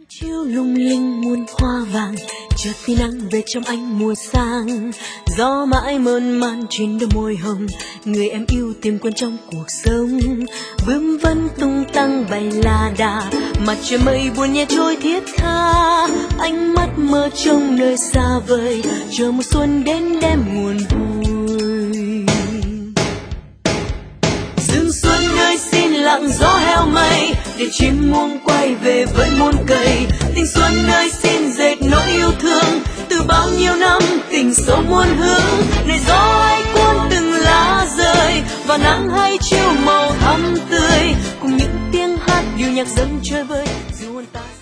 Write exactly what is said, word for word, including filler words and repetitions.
chiều lung linh muôn hoa vàng, chợt tí nắng về trong ánh mùa sang. Gió mãi mơn man trên đôi môi hồng, người em yêu tìm quên trong cuộc sống. Bướm vẫn tung tăng bay la đà, mặt trời mây buồn nhẹ trôi thiết tha. Ánh mắt mơ trông nơi xa vời, chờ mùa xuân đến đem nguồn vui. Rừng xuân ơi xin lặng gió heo mây, để chim muông quay về với muôn cây. Tình xuân ơi xin dệt nỗi yêu thương, từ bao nhiêu năm tình sâu muôn hướng. Này gió hãy cuốn từng lá rơi, và nắng hay chiều màu thắm tươi, cùng những tiếng hát điệu nhạc dâng chơi vơi dù hồn ta.